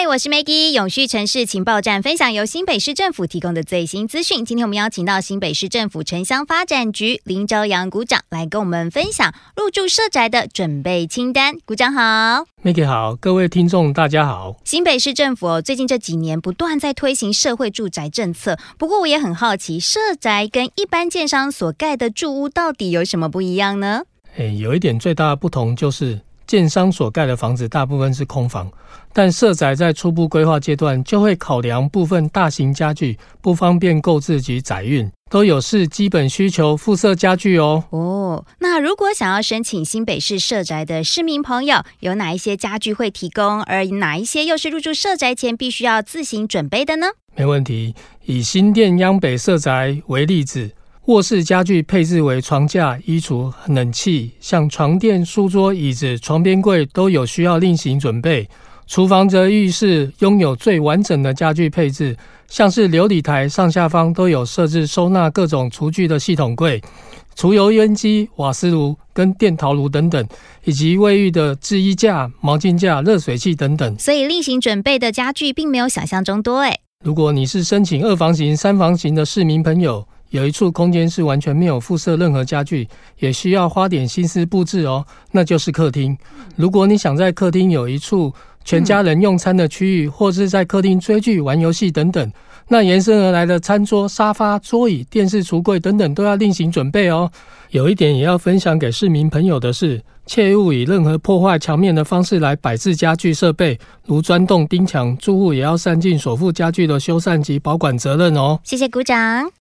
我是 Maggie， 永续城市情报站分享由新北市政府提供的最新资讯。今天我们邀请到新北市政府城乡发展局林朝阳股长来跟我们分享入住社宅的准备清单。股长好。 Maggie 好，各位听众大家好。 新北市政府最近这几年不断在推行社会住宅政策，不过我也很好奇，社宅跟一般建商所盖的住屋到底有什么不一样呢？ 有一点最大的不同就是建商所盖的房子大部分是空房，但社宅在初步规划阶段就会考量部分大型家具不方便购置及载运，都有视基本需求附设家具哦。 那如果想要申请新北市社宅的市民朋友，有哪一些家具会提供，而哪一些又是入住社宅前必须要自行准备的呢？ 没问题，以新店央北社宅为例子，卧室家具配置为床架、衣橱、冷气，像床垫、书桌、椅子、床边柜都有需要另行准备。厨房则浴室拥有最完整的家具配置，像是流理台上下方都有设置收纳各种厨具的系统柜、除油烟机、瓦斯炉跟电陶炉等等，以及卫浴的制衣架、毛巾架、热水器等等。 所以另行准备的家具并没有想象中多耶。 如果你是申请2房型、3房型的市民朋友，有一处空间是完全没有附设任何家具，也需要花点心思布置哦，那就是客厅。如果你想在客厅有一处全家人用餐的区域，或是在客厅追剧、玩游戏等等，那延伸而来的餐桌、沙发、桌椅、电视、橱柜等等都要另行准备哦。有一点也要分享给市民朋友的是，切勿以任何破坏墙面的方式来摆置家具设备，如钻洞、钉墙，住户也要善尽所负家具的修缮及保管责任哦。 谢谢股长。